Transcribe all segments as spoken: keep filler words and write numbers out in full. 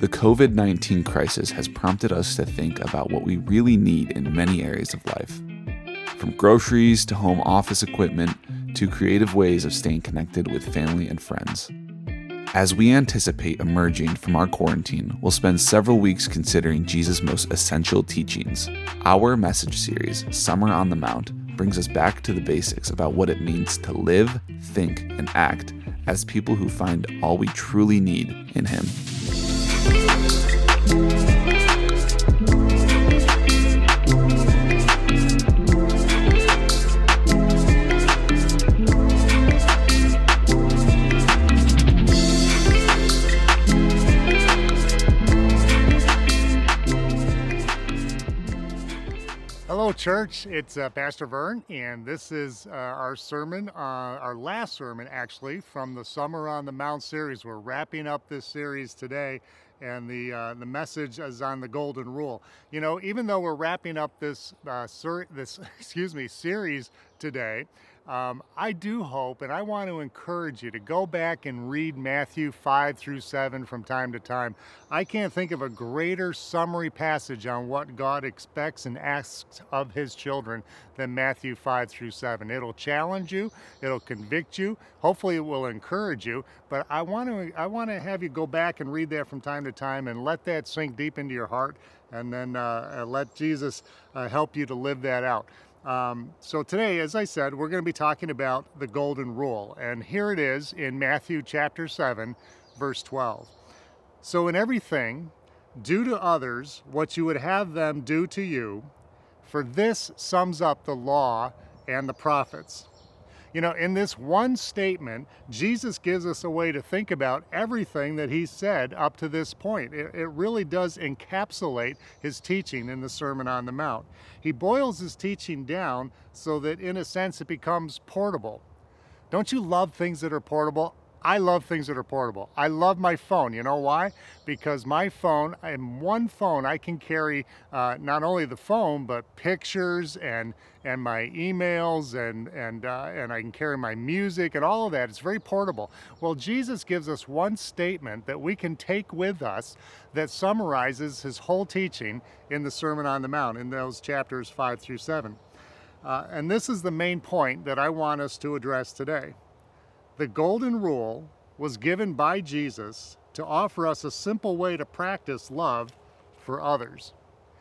The covid nineteen crisis has prompted us to think about what we really need in many areas of life. From groceries to home office equipment to creative ways of staying connected with family and friends. As we anticipate emerging from our quarantine, we'll spend several weeks considering Jesus' most essential teachings. Our message series, Summer on the Mount, brings us back to the basics about what it means to live, think, and act as people who find all we truly need in Him. Hello, church. It's uh, Pastor Vern, and this is uh, our sermon, uh, our last sermon, actually, from the Summer on the Mount series. We're wrapping up this series today, and the uh, the message is on the Golden Rule. You know, even though we're wrapping up this uh, ser- this excuse me series today, um, I do hope, and I want to encourage you to go back and read Matthew five through seven from time to time. I can't think of a greater summary passage on what God expects and asks of His children than Matthew five through seven. It'll challenge you, it'll convict you, hopefully it will encourage you, but I want to I want to have you go back and read that from time to time and let that sink deep into your heart, and then uh, let Jesus uh, help you to live that out. Um, so today, as I said, we're going to be talking about the Golden Rule, and here it is in Matthew chapter seven, verse twelve. So in everything, do to others what you would have them do to you, for this sums up the law and the prophets. You know, in this one statement, Jesus gives us a way to think about everything that He said up to this point. It, it really does encapsulate His teaching in the Sermon on the Mount. He boils His teaching down so that, in a sense, it becomes portable. Don't you love things that are portable? I love things that are portable. I love my phone. You know why? Because my phone, in one phone, I can carry uh, not only the phone, but pictures and and my emails, and and uh, and I can carry my music and all of that. It's very portable. Well, Jesus gives us one statement that we can take with us that summarizes His whole teaching in the Sermon on the Mount, in those chapters five through seven. Uh, and this is the main point that I want us to address today. The Golden Rule was given by Jesus to offer us a simple way to practice love for others.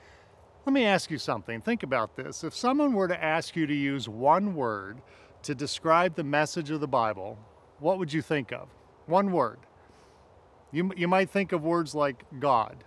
Let me ask you something. Think about this. If someone were to ask you to use one word to describe the message of the Bible, what would you think of? One word. You, you might think of words like God,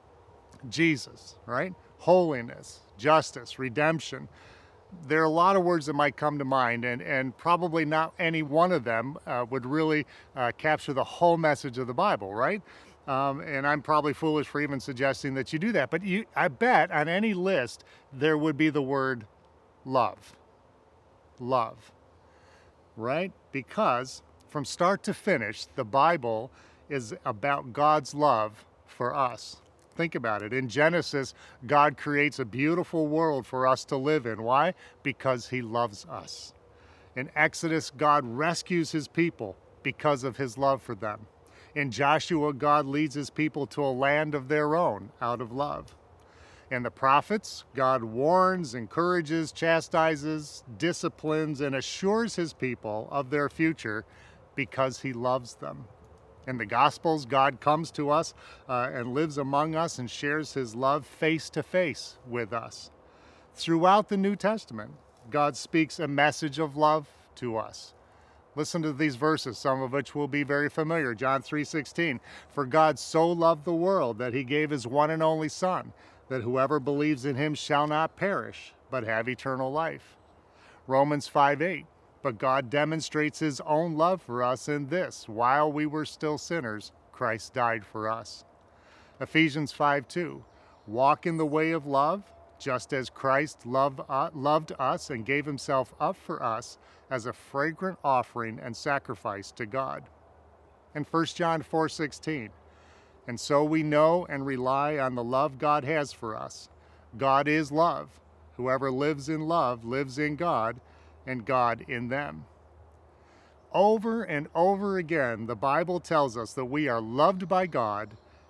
Jesus, right? Holiness, justice, redemption. There are a lot of words that might come to mind, and, and probably not any one of them uh, would really uh, capture the whole message of the Bible, right? Um, and I'm probably foolish for even suggesting that you do that. But you, I bet on any list there would be the word love. Love, right? Because from start to finish, the Bible is about God's love for us. Think about it. In Genesis, God creates a beautiful world for us to live in. Why? Because He loves us. In Exodus, God rescues His people because of His love for them. In Joshua, God leads His people to a land of their own out of love. In the prophets, God warns, encourages, chastises, disciplines, and assures His people of their future because He loves them. In the Gospels, God comes to us uh, and lives among us and shares His love face to face with us. Throughout the New Testament, God speaks a message of love to us. Listen to these verses, some of which will be very familiar. John three sixteen, for God so loved the world that He gave His one and only Son, that whoever believes in Him shall not perish, but have eternal life. Romans five eight, but God demonstrates His own love for us in this: while we were still sinners, Christ died for us. Ephesians five two, walk in the way of love, just as Christ loved, uh, loved us and gave Himself up for us as a fragrant offering and sacrifice to God. And First John four sixteen, and so we know and rely on the love God has for us. God is love. Whoever lives in love lives in God, and God in them. Over and over again, the Bible tells us that we are loved by God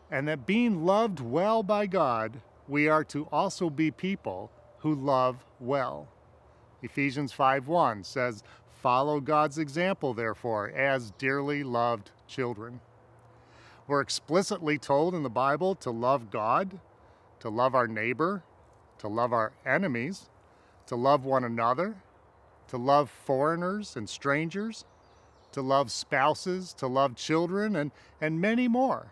and that being loved well by God, we are to also be people who love well. Ephesians five one says, "Follow God's example, therefore, as dearly loved children." We're explicitly told in the Bible to love God, to love our neighbor, to love our enemies, to love one another, to love foreigners and strangers, to love spouses, to love children, and, and many more.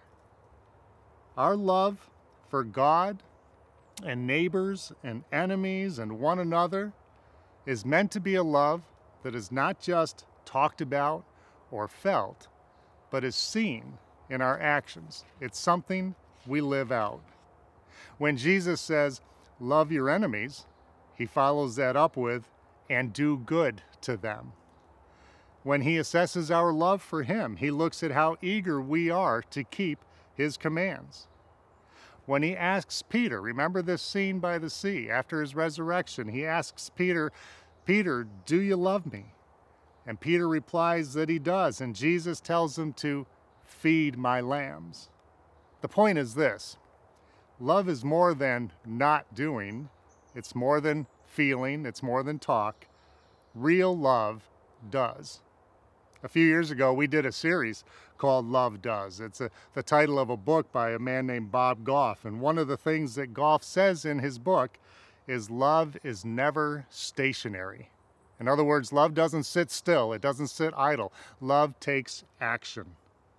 Our love for God and neighbors and enemies and one another is meant to be a love that is not just talked about or felt, but is seen in our actions. It's something we live out. When Jesus says, "Love your enemies," he follows that up with, "and do good to them." When he assesses our love for him, he looks at how eager we are to keep his commands. When he asks Peter, remember this scene by the sea after his resurrection, he asks Peter, "Peter, do you love me?" And Peter replies that he does, and Jesus tells him to feed my lambs. The point is this: love is more than not doing, it's more than feeling, it's more than talk. Real love does. A few years ago, we did a series called Love Does. It's a, the title of a book by a man named Bob Goff. And one of the things that Goff says in his book is love is never stationary. In other words, love doesn't sit still. It doesn't sit idle. Love takes action.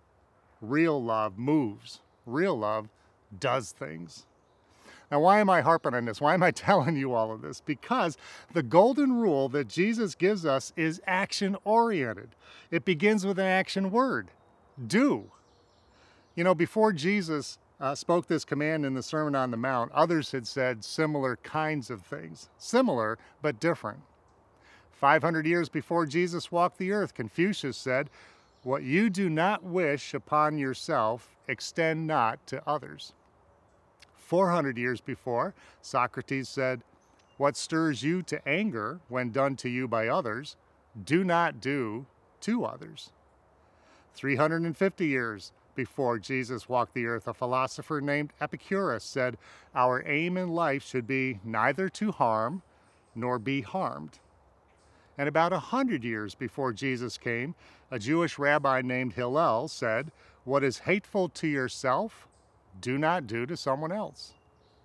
Real love moves. Real love does things. Now, why am I harping on this? Why am I telling you all of this? Because the golden rule that Jesus gives us is action-oriented. It begins with an action word, do. You know, before Jesus uh, spoke this command in the Sermon on the Mount, others had said similar kinds of things. Similar, but different. five hundred years before Jesus walked the earth, Confucius said, "What you do not wish upon yourself, extend not to others." four hundred years before, Socrates said, "What stirs you to anger when done to you by others, do not do to others." three hundred fifty years before Jesus walked the earth, a philosopher named Epicurus said, "Our aim in life should be neither to harm nor be harmed." And about one hundred years before Jesus came, a Jewish rabbi named Hillel said, "What is hateful to yourself, do not do to someone else."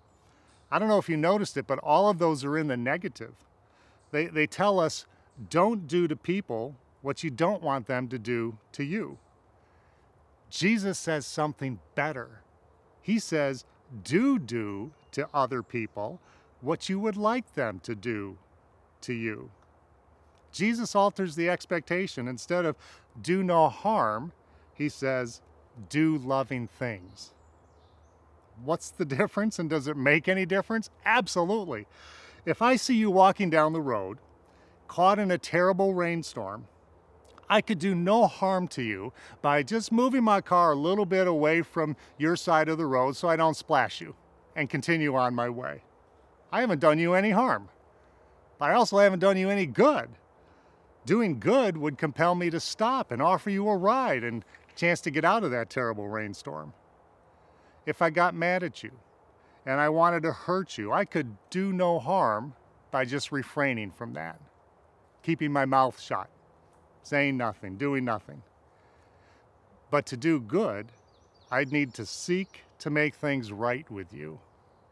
I don't know if you noticed it, but all of those are in the negative. They, they tell us, don't do to people what you don't want them to do to you. Jesus says something better. He says, do do to other people what you would like them to do to you. Jesus alters the expectation. Instead of do no harm, he says, do loving things. What's the difference, and does it make any difference? Absolutely. If I see you walking down the road, caught in a terrible rainstorm, I could do no harm to you by just moving my car a little bit away from your side of the road so I don't splash you and continue on my way. I haven't done you any harm, but I also haven't done you any good. Doing good would compel me to stop and offer you a ride and a chance to get out of that terrible rainstorm. If I got mad at you and I wanted to hurt you, I could do no harm by just refraining from that, keeping my mouth shut, saying nothing, doing nothing. But to do good, I'd need to seek to make things right with you.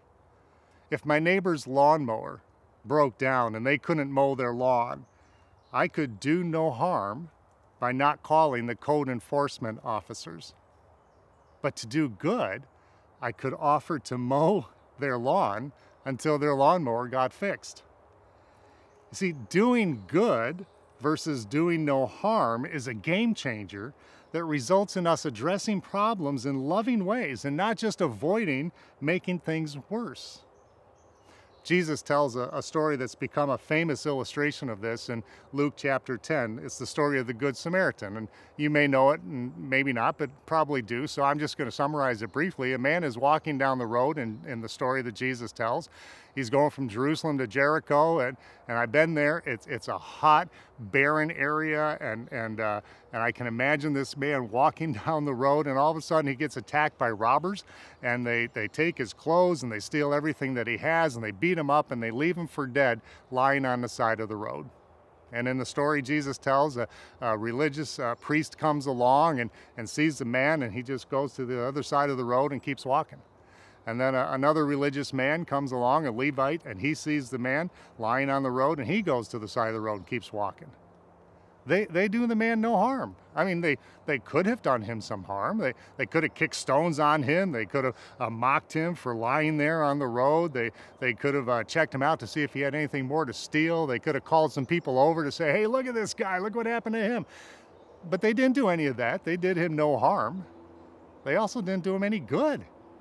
If my neighbor's lawnmower broke down and they couldn't mow their lawn, I could do no harm by not calling the code enforcement officers. But to do good, I could offer to mow their lawn until their lawnmower got fixed. You see, doing good versus doing no harm is a game changer that results in us addressing problems in loving ways and not just avoiding making things worse. Jesus tells a, a story that's become a famous illustration of this in Luke chapter ten. It's the story of the Good Samaritan, and you may know it and maybe not, but probably do, so I'm just going to summarize it briefly. A man is walking down the road in, in the story that Jesus tells, He's going from Jerusalem to Jericho, and, and I've been there. It's it's a hot, barren area, and and uh, and I can imagine this man walking down the road, and all of a sudden he gets attacked by robbers, and they, they take his clothes, and they steal everything that he has, and they beat him up, and they leave him for dead, lying on the side of the road. And in the story Jesus tells, a, a religious uh, priest comes along and, and sees the man, and he just goes to the other side of the road and keeps walking. And then a, another religious man comes along, a Levite, and he sees the man lying on the road, and he goes to the side of the road and keeps walking. They they do the man no harm. I mean, they, they could have done him some harm. They they could have kicked stones on him. They could have uh, mocked him for lying there on the road. They they could have uh, checked him out to see if he had anything more to steal. They could have called some people over to say, hey, look at this guy. Look what happened to him. But they didn't do any of that. They did him no harm. They also didn't do him any good.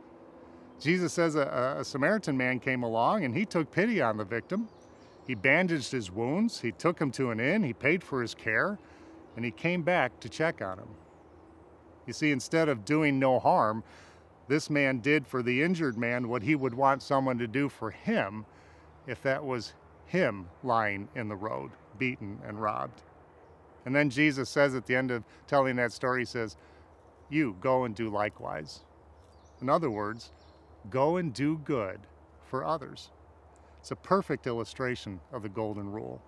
Jesus says a, a Samaritan man came along, and he took pity on the victim. He bandaged his wounds, he took him to an inn, he paid for his care, and he came back to check on him. You see, instead of doing no harm, this man did for the injured man what he would want someone to do for him if that was him lying in the road, beaten and robbed. And then Jesus says at the end of telling that story, he says, you go and do likewise. In other words, go and do good for others. It's a perfect illustration of the golden rule.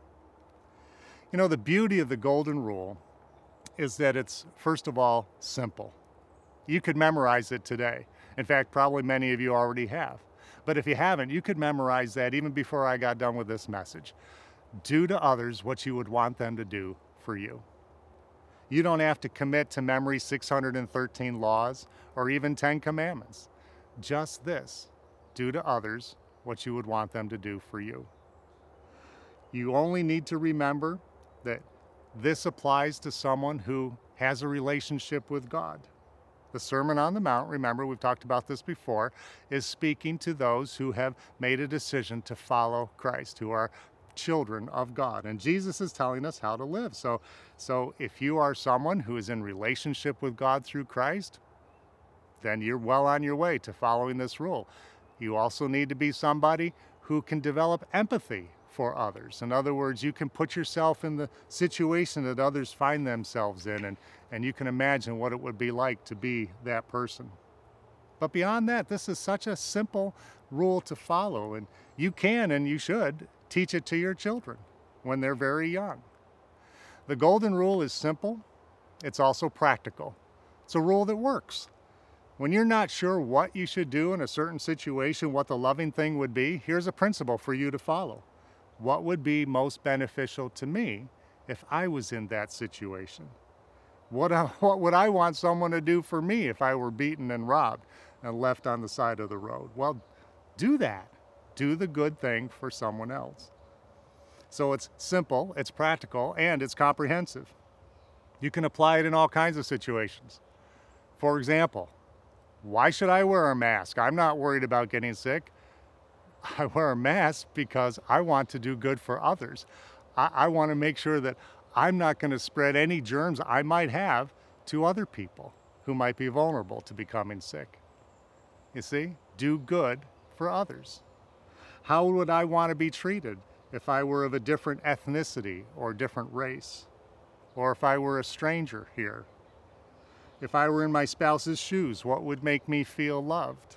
You know, the beauty of the golden rule is that it's, first of all, simple. You could memorize it today. In fact, probably many of you already have. But if you haven't, you could memorize that even before I got done with this message. Do to others what you would want them to do for you. You don't have to commit to memory six hundred thirteen laws or even ten commandments. Just this: do to others what you would want them to do for you. You only need to remember that this applies to someone who has a relationship with God. The Sermon on the Mount, remember, we've talked about this before, is speaking to those who have made a decision to follow Christ, who are children of God. And Jesus is telling us how to live. So, so if you are someone who is in relationship with God through Christ, then you're well on your way to following this rule. You also need to be somebody who can develop empathy for others. In other words, you can put yourself in the situation that others find themselves in, and, and you can imagine what it would be like to be that person. But beyond that, this is such a simple rule to follow, and you can and you should teach it to your children when they're very young. The golden rule is simple. It's also practical. It's a rule that works. When you're not sure what you should do in a certain situation, what the loving thing would be, here's a principle for you to follow. What would be most beneficial to me if I was in that situation? What, uh, what would I want someone to do for me if I were beaten and robbed and left on the side of the road? Well, do that. Do the good thing for someone else. So it's simple, it's practical, and it's comprehensive. You can apply it in all kinds of situations. For example, why should I wear a mask? I'm not worried about getting sick. I wear a mask because I want to do good for others. I, I want to make sure that I'm not going to spread any germs I might have to other people who might be vulnerable to becoming sick. You see, do good for others. How would I want to be treated if I were of a different ethnicity or different race? Or if I were a stranger here? If I were in my spouse's shoes, what would make me feel loved?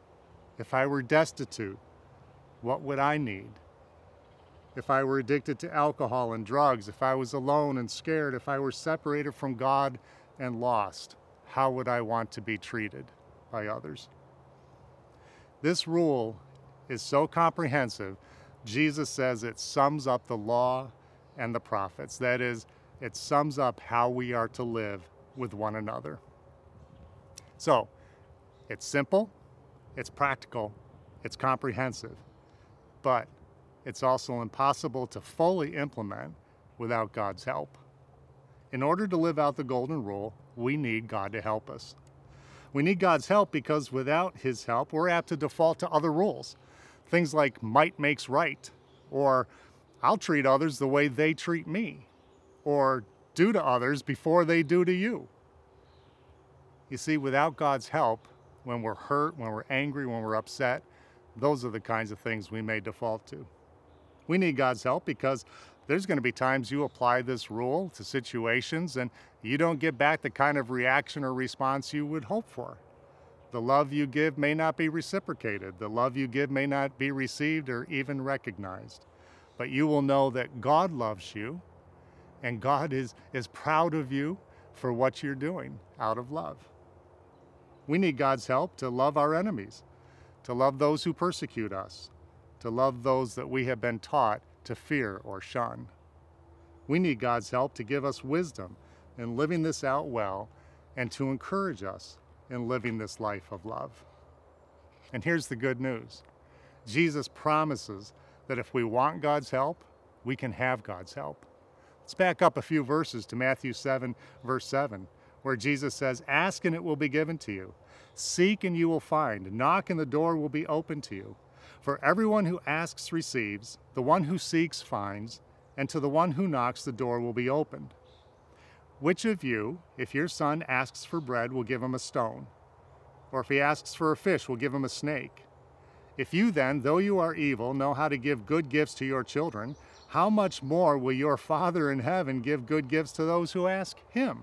If I were destitute, what would I need? If I were addicted to alcohol and drugs, if I was alone and scared, if I were separated from God and lost, how would I want to be treated by others? This rule is so comprehensive, Jesus says it sums up the law and the prophets. That is, it sums up how we are to live with one another. So, it's simple, it's practical, it's comprehensive, but it's also impossible to fully implement without God's help. In order to live out the golden rule, we need God to help us. We need God's help because without His help, we're apt to default to other rules. Things like might makes right, or I'll treat others the way they treat me, or do to others before they do to you. You see, without God's help, when we're hurt, when we're angry, when we're upset, Those are the kinds of things we may default to. We need God's help because there's going to be times you apply this rule to situations and you don't get back the kind of reaction or response you would hope for. The love you give may not be reciprocated. The love you give may not be received or even recognized. But you will know that God loves you and God is, is proud of you for what you're doing out of love. We need God's help to love our enemies, to love those who persecute us, to love those that we have been taught to fear or shun. We need God's help to give us wisdom in living this out well and to encourage us in living this life of love. And here's the good news. Jesus promises that if we want God's help, we can have God's help. Let's back up a few verses to Matthew seven, verse seven, where Jesus says, "Ask and it will be given to you. Seek and you will find. Knock and the door will be open to you. For everyone who asks receives, the one who seeks finds, and to the one who knocks the door will be opened. Which of you, if your son asks for bread, will give him a stone? Or if he asks for a fish, will give him a snake? If you then, though you are evil, know how to give good gifts to your children, how much more will your Father in heaven give good gifts to those who ask him?"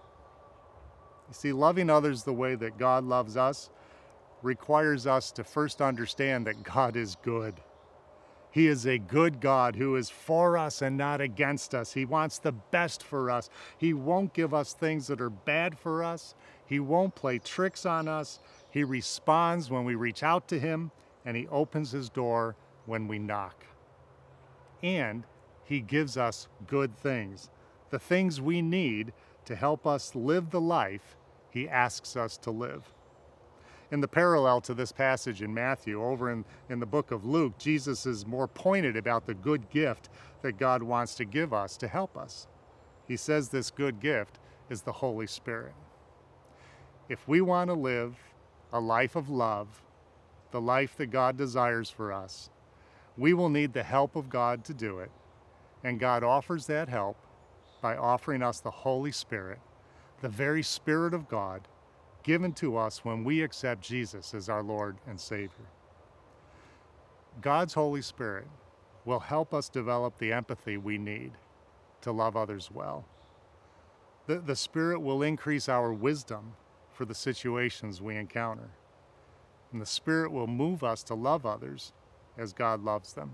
You see, loving others the way that God loves us requires us to first understand that God is good. He is a good God who is for us and not against us. He wants the best for us. He won't give us things that are bad for us. He won't play tricks on us. He responds when we reach out to him, and he opens his door when we knock. And he gives us good things, the things we need to help us live the life he asks us to live. In the parallel to this passage in Matthew, over in, in the book of Luke, Jesus is more pointed about the good gift that God wants to give us to help us. He says this good gift is the Holy Spirit. If we want to live a life of love, the life that God desires for us, we will need the help of God to do it. And God offers that help by offering us the Holy Spirit, the very Spirit of God, given to us when we accept Jesus as our Lord and Savior. God's Holy Spirit will help us develop the empathy we need to love others well. The, the Spirit will increase our wisdom for the situations we encounter. And the Spirit will move us to love others as God loves them.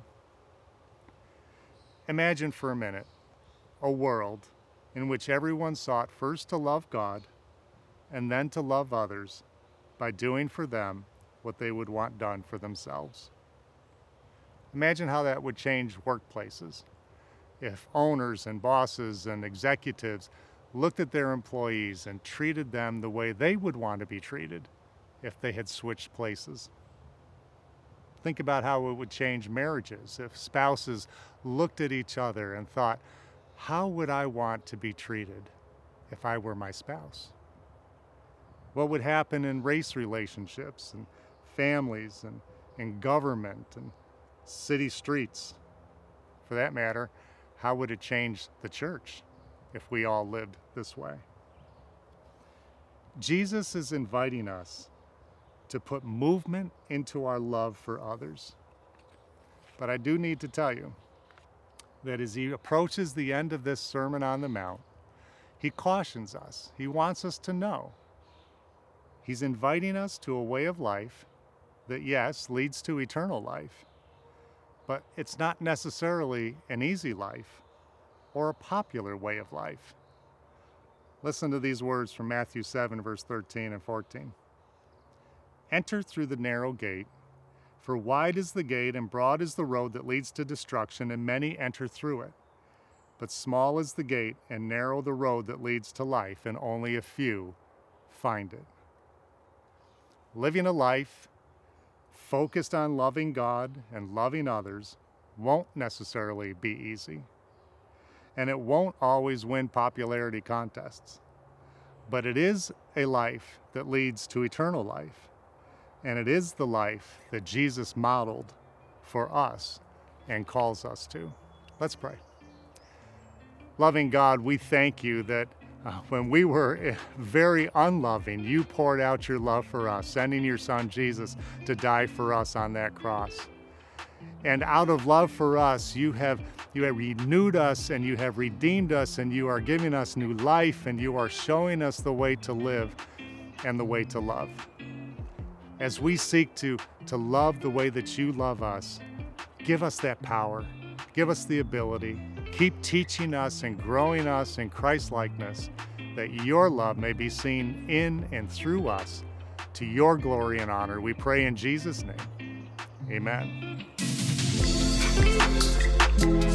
Imagine for a minute a world in which everyone sought first to love God and then to love others by doing for them what they would want done for themselves. Imagine how that would change workplaces if owners and bosses and executives looked at their employees and treated them the way they would want to be treated if they had switched places. Think about how it would change marriages if spouses looked at each other and thought, how would I want to be treated if I were my spouse? What would happen in race relationships and families and in government and city streets? For that matter, how would it change the church if we all lived this way? Jesus is inviting us to put movement into our love for others. But I do need to tell you that as he approaches the end of this Sermon on the Mount, he cautions us. He wants us to know. He's inviting us to a way of life that, yes, leads to eternal life, but it's not necessarily an easy life or a popular way of life. Listen to these words from Matthew seven, verse thirteen and fourteen. "Enter through the narrow gate, for wide is the gate and broad is the road that leads to destruction, and many enter through it. But small is the gate and narrow the road that leads to life, and only a few find it." Living a life focused on loving God and loving others won't necessarily be easy. And it won't always win popularity contests. But it is a life that leads to eternal life. And it is the life that Jesus modeled for us and calls us to. Let's pray. Loving God, we thank you that Uh, when we were very unloving, you poured out your love for us, sending your son Jesus to die for us on that cross. And out of love for us, you have you have renewed us and you have redeemed us and you are giving us new life and you are showing us the way to live and the way to love. As we seek to, to love the way that you love us, give us that power, give us the ability, keep teaching us and growing us in Christ-likeness, that your love may be seen in and through us to your glory and honor. We pray in Jesus' name. Amen.